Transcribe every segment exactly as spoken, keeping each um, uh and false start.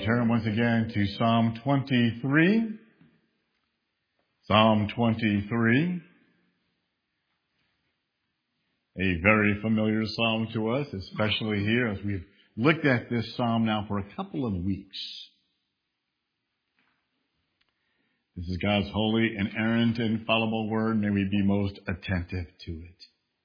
turn once again to Psalm twenty-three. Psalm twenty-three. A very familiar psalm to us, especially here as we've looked at this psalm now for a couple of weeks. This is God's holy, inerrant, infallible word. May we be most attentive to it.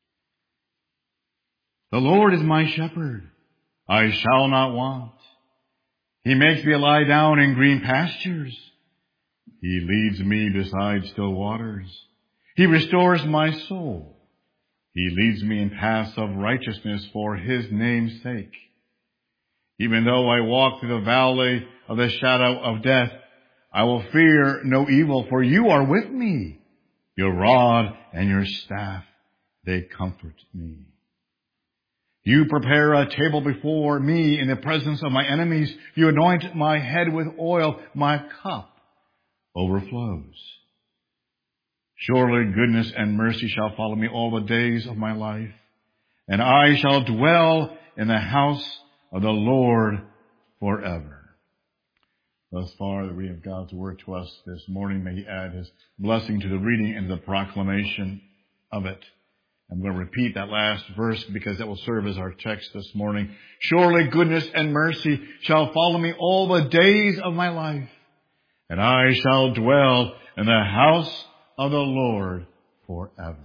The Lord is my shepherd. I shall not want. He makes me lie down in green pastures. He leads me beside still waters. He restores my soul. He leads me in paths of righteousness for his name's sake. Even though I walk through the valley of the shadow of death, I will fear no evil, for you are with me. Your rod and your staff, they comfort me. You prepare a table before me in the presence of my enemies. You anoint my head with oil. My cup overflows. Surely goodness and mercy shall follow me all the days of my life, and I shall dwell in the house of the Lord forever. Thus far, the reading of God's word to us this morning. May he add his blessing to the reading and the proclamation of it. I'm going to repeat that last verse because that will serve as our text this morning. Surely goodness and mercy shall follow me all the days of my life, and I shall dwell in the house of the Lord forever.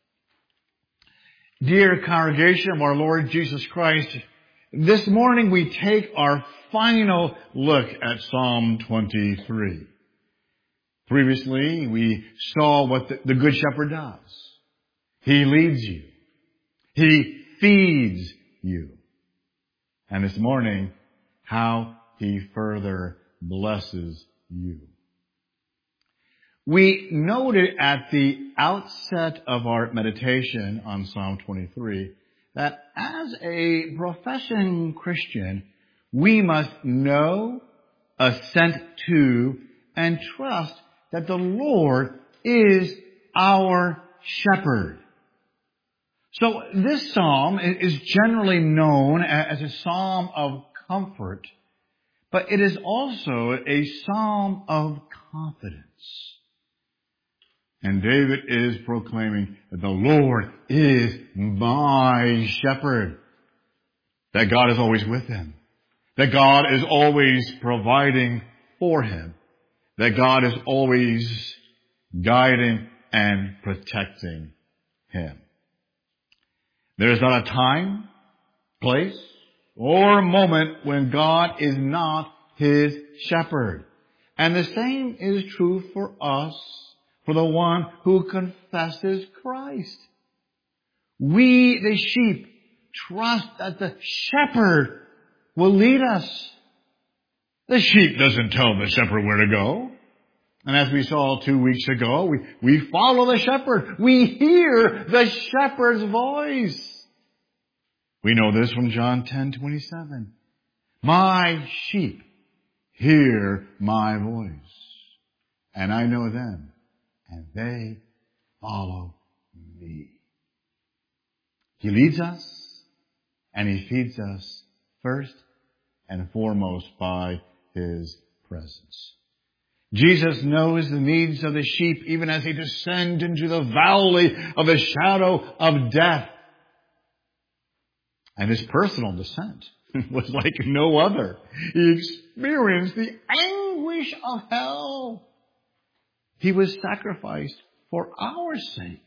Dear congregation of our Lord Jesus Christ, this morning we take our final look at Psalm twenty-three. Previously, we saw what the, the Good Shepherd does. He leads you. He feeds you. And this morning, how he further blesses you. We noted at the outset of our meditation on Psalm twenty-three that as a professing Christian, we must know, assent to, and trust that the Lord is our shepherd. So this psalm is generally known as a psalm of comfort, but it is also a psalm of confidence. And David is proclaiming that the Lord is my shepherd, that God is always with him, that God is always providing for him, that God is always guiding and protecting him. There is not a time, place, or moment when God is not his shepherd. And the same is true for us, for the one who confesses Christ. We, the sheep, trust that the shepherd will lead us. The sheep doesn't tell the shepherd where to go. And as we saw two weeks ago, we, we follow the shepherd. We hear the shepherd's voice. We know this from John ten twenty-seven. My sheep hear my voice, and I know them, and they follow me. He leads us, and he feeds us first and foremost by his presence. Jesus knows the needs of the sheep even as they descend into the valley of the shadow of death. And his personal descent was like no other. He experienced the anguish of hell. He was sacrificed for our sake.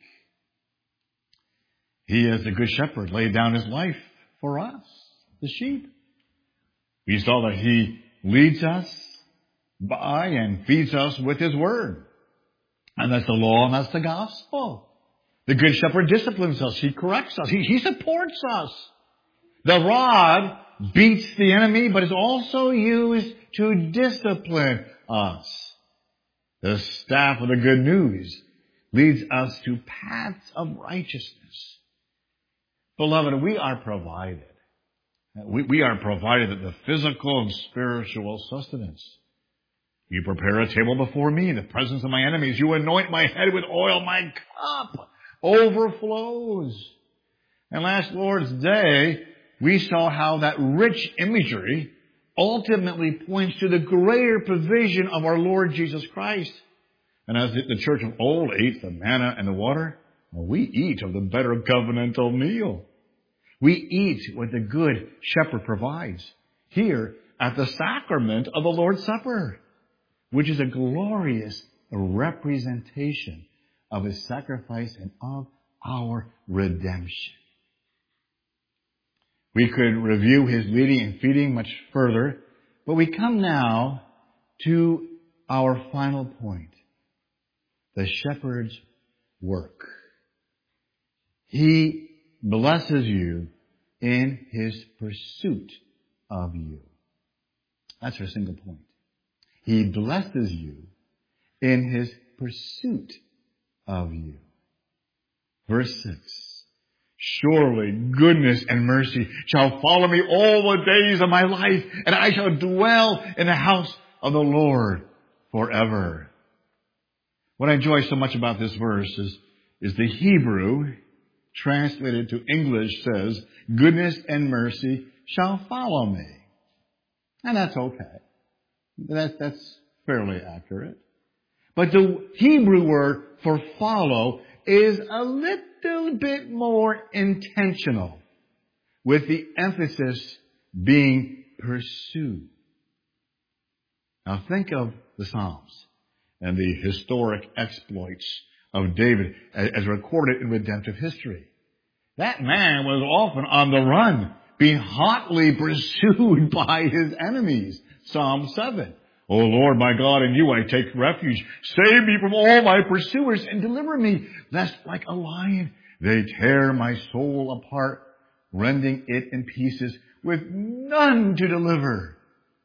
He, as the good shepherd, laid down his life for us, the sheep. We saw that he leads us by and feeds us with his word. And that's the law and that's the gospel. The good shepherd disciplines us. He corrects us. He, he supports us. The rod beats the enemy, but is also used to discipline us. The staff of the good news leads us to paths of righteousness. Beloved, we are provided. We, we are provided the physical and spiritual sustenance. You prepare a table before me in the presence of my enemies. You anoint my head with oil. My cup overflows. And last Lord's Day, we saw how that rich imagery ultimately points to the greater provision of our Lord Jesus Christ. And as the church of old ate the manna and the water, well, we eat of the better covenantal meal. We eat what the good shepherd provides here at the sacrament of the Lord's Supper, which is a glorious representation of His sacrifice and of our redemption. We could review His leading and feeding much further, but we come now to our final point, the shepherd's work. He blesses you in His pursuit of you. That's our single point. He blesses you in His pursuit of you. Verse six. Surely goodness and mercy shall follow me all the days of my life, and I shall dwell in the house of the Lord forever. What I enjoy so much about this verse is, is the Hebrew translated to English says, goodness and mercy shall follow me. And that's okay. That, that's fairly accurate. But the Hebrew word for follow is a little bit more intentional, with the emphasis being pursue. Now think of the Psalms and the historic exploits of David as recorded in redemptive history. That man was often on the run, being hotly pursued by his enemies. Psalm seven. O Lord, my God, in you I take refuge. Save me from all my pursuers and deliver me, lest like a lion they tear my soul apart, rending it in pieces with none to deliver.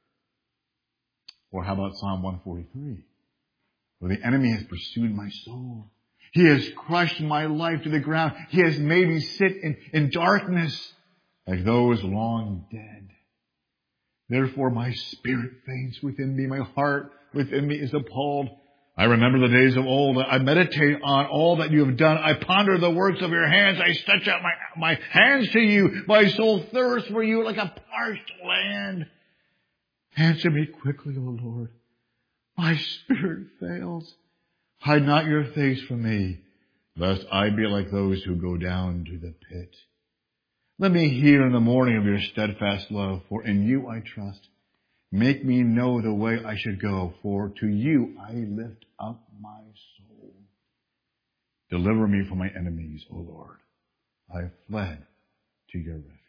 Or how about Psalm one forty-three? Where the enemy has pursued my soul. He has crushed my life to the ground. He has made me sit in, in darkness like those long dead. Therefore my spirit faints within me. My heart within me is appalled. I remember the days of old. I meditate on all that you have done. I ponder the works of your hands. I stretch out my, my hands to you. My soul thirsts for you like a parched land. Answer me quickly, O Lord. My spirit fails. Hide not your face from me, lest I be like those who go down to the pit. Let me hear in the morning of your steadfast love, for in you I trust. Make me know the way I should go, for to you I lift up my soul. Deliver me from my enemies, O Lord. I have fled to your refuge.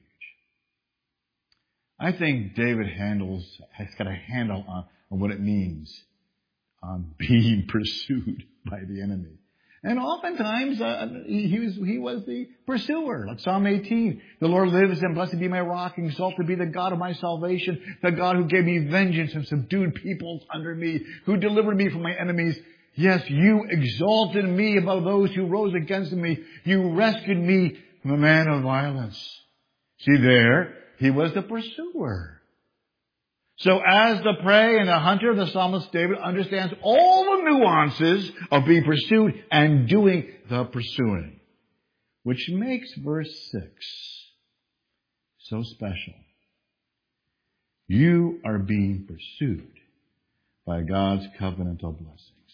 I think David handles, has got a handle on, on what it means on being pursued by the enemy. And oftentimes, uh, he was, he was the pursuer. Like Psalm eighteen, the Lord lives, and blessed be my rock, exalted be the God of my salvation, the God who gave me vengeance and subdued peoples under me, who delivered me from my enemies. Yes, you exalted me above those who rose against me. You rescued me from the man of violence. See there, he was the pursuer. So as the prey and the hunter, the psalmist David understands all the nuances of being pursued and doing the pursuing, which makes verse six so special. You are being pursued by God's covenantal blessings.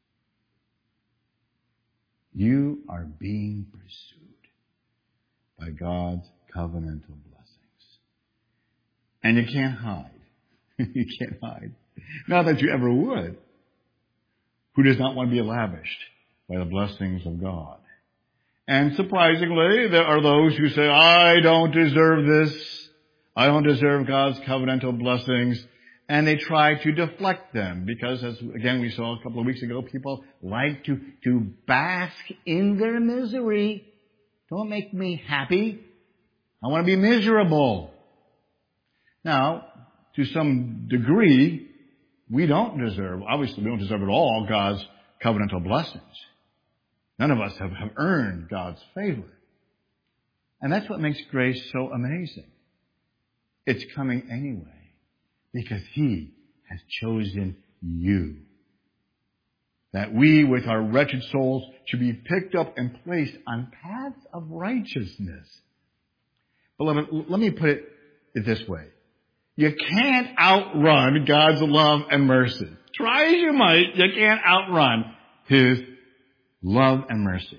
You are being pursued by God's covenantal blessings. And you can't hide. You can't hide. Not that you ever would. Who does not want to be lavished by the blessings of God? And surprisingly, there are those who say, I don't deserve this. I don't deserve God's covenantal blessings. And they try to deflect them because, as again we saw a couple of weeks ago, people like to, to bask in their misery. Don't make me happy. I want to be miserable. Now, to some degree, we don't deserve, obviously we don't deserve at all God's covenantal blessings. None of us have, have earned God's favor. And that's what makes grace so amazing. It's coming anyway, because He has chosen you. That we, with our wretched souls, should be picked up and placed on paths of righteousness. Beloved, let me put it this way. You can't outrun God's love and mercy. Try as you might, you can't outrun His love and mercy.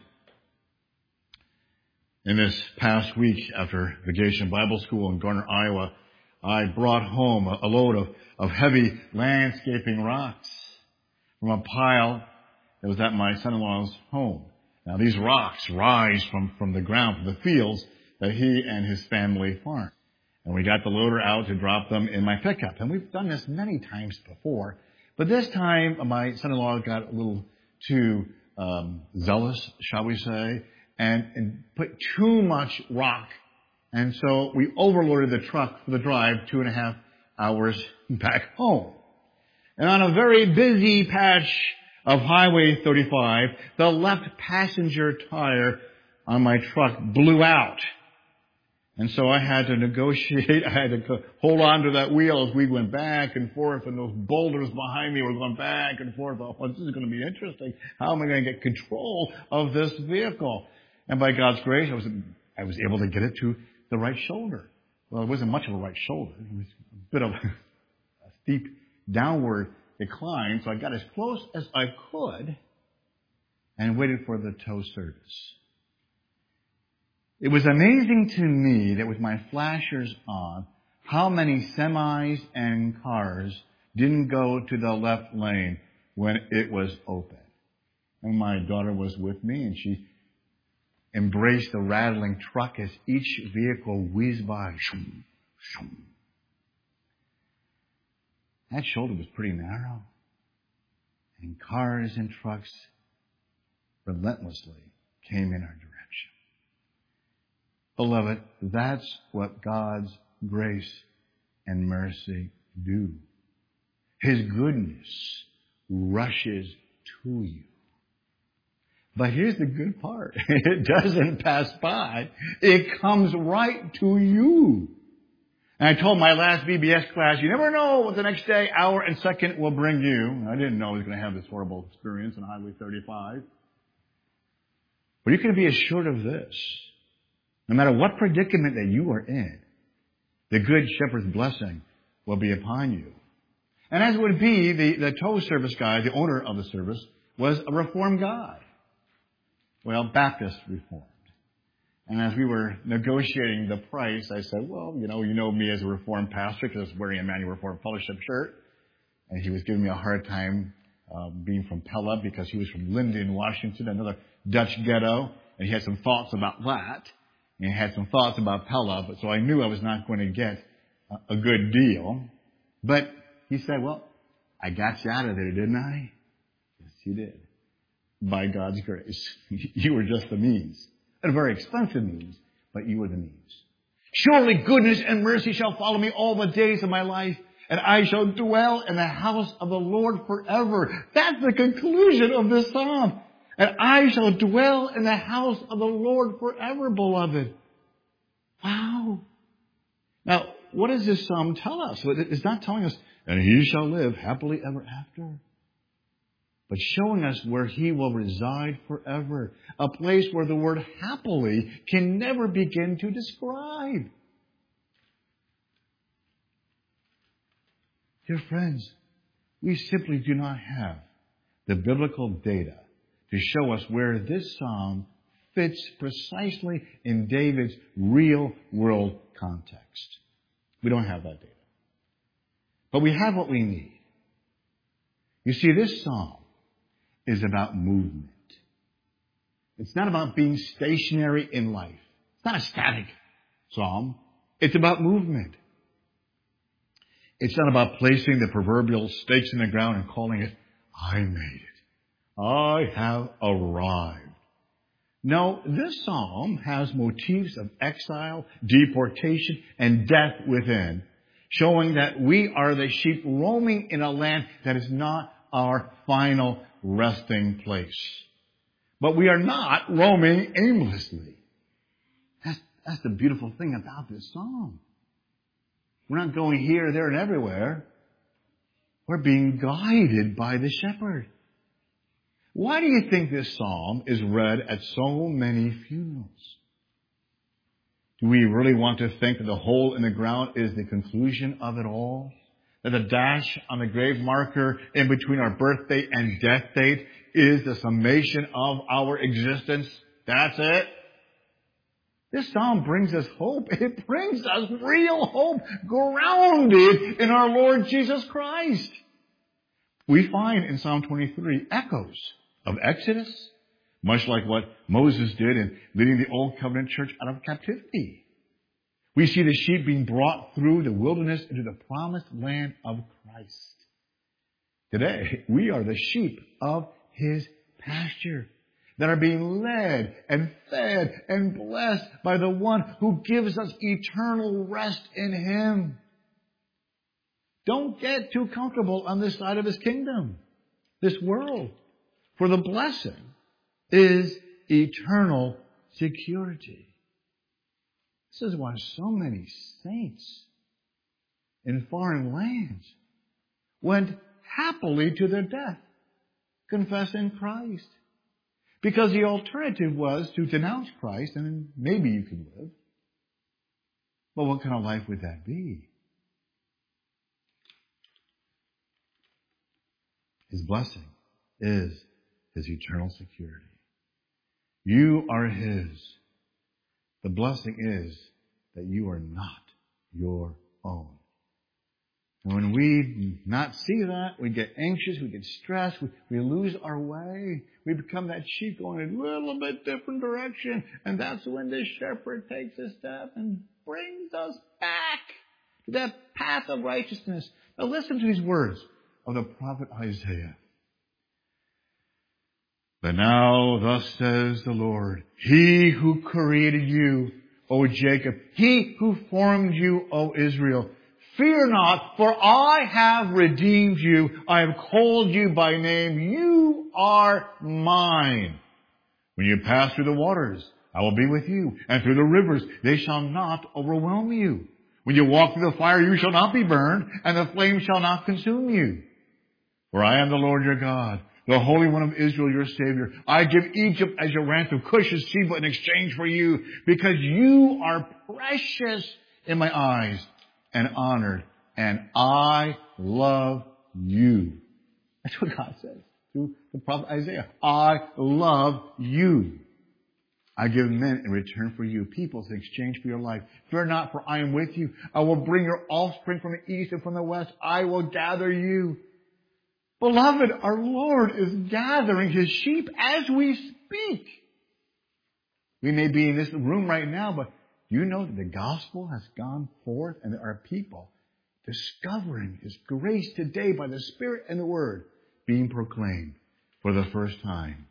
In this past week, after Vacation Bible School in Garner, Iowa, I brought home a load of, of heavy landscaping rocks from a pile that was at my son-in-law's home. Now, these rocks rise from, from the ground, from the fields that he and his family farm. And we got the loader out to drop them in my pickup. And we've done this many times before. But this time, my son-in-law got a little too um, zealous, shall we say, and, and put too much rock. And so we overloaded the truck for the drive two and a half hours back home. And on a very busy patch of Highway thirty-five, the left passenger tire on my truck blew out. And so I had to negotiate, I had to hold on to that wheel as we went back and forth, and those boulders behind me were going back and forth. Oh, this is going to be interesting. How am I going to get control of this vehicle? And by God's grace, I was, I was able to get it to the right shoulder. Well, it wasn't much of a right shoulder. It was a bit of a steep downward decline, so I got as close as I could and waited for the tow service. It was amazing to me that with my flashers on, how many semis and cars didn't go to the left lane when it was open. And my daughter was with me, and she embraced the rattling truck as each vehicle whizzed by. That shoulder was pretty narrow, and cars and trucks relentlessly came in our direction. Beloved, that's what God's grace and mercy do. His goodness rushes to you. But here's the good part. It doesn't pass by. It comes right to you. And I told my last V B S class, you never know what the next day, hour, and second will bring you. I didn't know I was going to have this horrible experience on Highway thirty-five. But you can be assured of this. No matter what predicament that you are in, the Good Shepherd's blessing will be upon you. And as it would be, the, the tow service guy, the owner of the service, was a Reformed guy. Well, Baptist Reformed. And as we were negotiating the price, I said, well, you know, you know me as a Reformed pastor because I was wearing a Manual Reformed Fellowship shirt. And he was giving me a hard time uh, being from Pella because he was from Linden, Washington, another Dutch ghetto. And he had some thoughts about that. And he had some thoughts about Pella, but so I knew I was not going to get a, a good deal. But he said, well, I got you out of there, didn't I? Yes, you did. By God's grace. You were just the means. A very expensive means, but you were the means. Surely goodness and mercy shall follow me all the days of my life, and I shall dwell in the house of the Lord forever. That's the conclusion of this psalm. And I shall dwell in the house of the Lord forever, beloved. Wow. Now, what does this psalm tell us? It's not telling us, and he shall live happily ever after. But showing us where he will reside forever. A place where the word happily can never begin to describe. Dear friends, we simply do not have the biblical data to show us where this psalm fits precisely in David's real-world context. We don't have that data. But we have what we need. You see, this psalm is about movement. It's not about being stationary in life. It's not a static psalm. It's about movement. It's not about placing the proverbial stakes in the ground and calling it, I made it. I have arrived. No, this psalm has motifs of exile, deportation, and death within, showing that we are the sheep roaming in a land that is not our final resting place. But we are not roaming aimlessly. That's, that's the beautiful thing about this psalm. We're not going here, there, and everywhere. We're being guided by the shepherd. Why do you think this psalm is read at so many funerals? Do we really want to think that the hole in the ground is the conclusion of it all? That the dash on the grave marker in between our birthday and death date is the summation of our existence? That's it? This psalm brings us hope. It brings us real hope grounded in our Lord Jesus Christ. We find in Psalm twenty-three echoes of Exodus, much like what Moses did in leading the Old Covenant church out of captivity. We see the sheep being brought through the wilderness into the promised land of Christ. Today, we are the sheep of His pasture that are being led and fed and blessed by the one who gives us eternal rest in Him. Don't get too comfortable on this side of His kingdom, this world. For the blessing is eternal security. This is why so many saints in foreign lands went happily to their death, confessing Christ. Because the alternative was to denounce Christ, and then maybe you could live. But what kind of life would that be? His blessing is His eternal security. You are His. The blessing is that you are not your own. And when we not see that, we get anxious, we get stressed, we, we lose our way. We become that sheep going in a little bit different direction. And that's when the shepherd takes a step and brings us back to that path of righteousness. Now listen to these words of the prophet Isaiah. But now thus says the Lord, He who created you, O Jacob, He who formed you, O Israel, fear not, for I have redeemed you. I have called you by name. You are mine. When you pass through the waters, I will be with you. And through the rivers, they shall not overwhelm you. When you walk through the fire, you shall not be burned, and the flame shall not consume you. For I am the Lord your God, the Holy One of Israel, your Savior. I give Egypt as your ransom, Cush and Sheba in exchange for you, because you are precious in my eyes and honored, and I love you. That's what God says through the prophet Isaiah. I love you. I give men in return for you, peoples in exchange for your life. Fear not, for I am with you. I will bring your offspring from the east and from the west. I will gather you. Beloved, our Lord is gathering His sheep as we speak. We may be in this room right now, but you know that the gospel has gone forth and there are people discovering His grace today by the Spirit and the Word being proclaimed for the first time.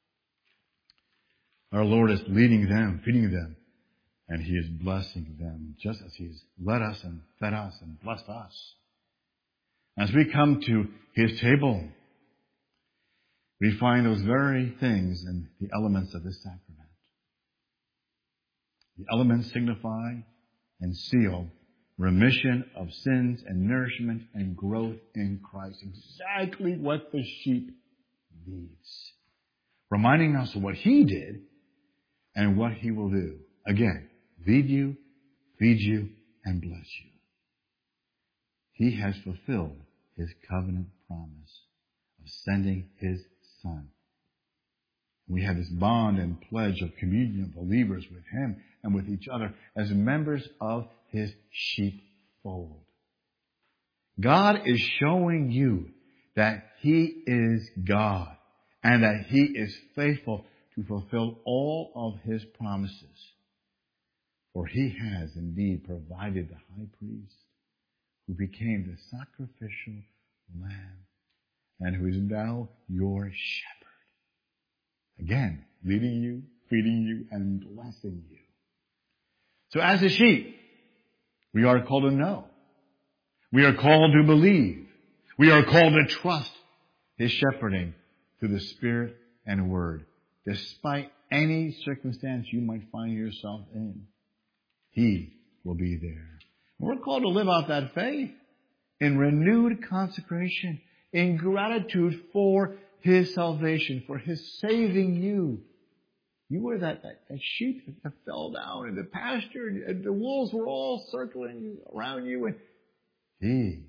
Our Lord is leading them, feeding them, and He is blessing them just as He has led us and fed us and blessed us. As we come to His table, we find those very things in the elements of this sacrament. The elements signify and seal remission of sins and nourishment and growth in Christ. Exactly what the sheep needs. Reminding us of what He did and what He will do. Again, lead you, feed you, and bless you. He has fulfilled His covenant promise of sending His Son. We have this bond and pledge of communion of believers with Him and with each other as members of His sheepfold. God is showing you that He is God and that He is faithful to fulfill all of His promises. For He has indeed provided the high priest who became the sacrificial lamb and who is now your shepherd. Again, leading you, feeding you, and blessing you. So as a sheep, we are called to know. We are called to believe. We are called to trust His shepherding through the Spirit and Word. Despite any circumstance you might find yourself in, He will be there. We're called to live out that faith in renewed consecration, in gratitude for His salvation, for His saving you. You were that, that, that sheep that fell down in the pasture, and the wolves were all circling around you, and He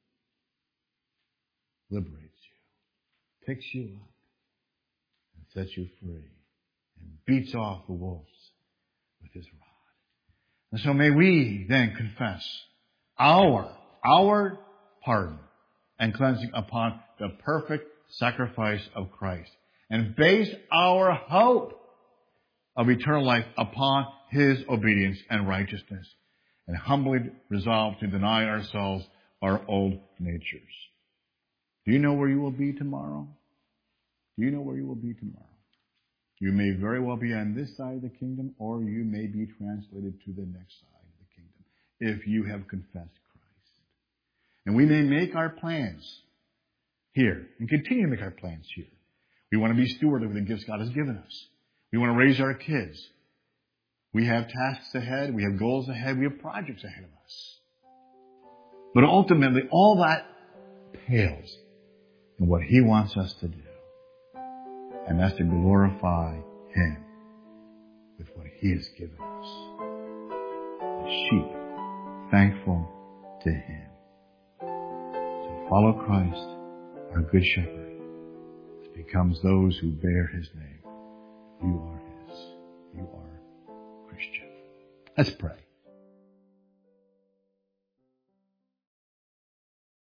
liberates you, picks you up, and sets you free, and beats off the wolves with His rod. And so may we then confess our, our pardon and cleansing upon the perfect sacrifice of Christ, and base our hope of eternal life upon His obedience and righteousness, and humbly resolve to deny ourselves our old natures. Do you know where you will be tomorrow? Do you know where you will be tomorrow? You may very well be on this side of the kingdom, or you may be translated to the next side of the kingdom, if you have confessed Christ. And we may make our plans here, and continue to make our plans here. We want to be steward of the gifts God has given us. We want to raise our kids. We have tasks ahead. We have goals ahead. We have projects ahead of us. But ultimately, all that pales in what He wants us to do. And that's to glorify Him with what He has given us. The sheep, thankful to Him. So follow Christ, our Good Shepherd, as becomes those who bear His name. You are His. You are Christian. Let's pray.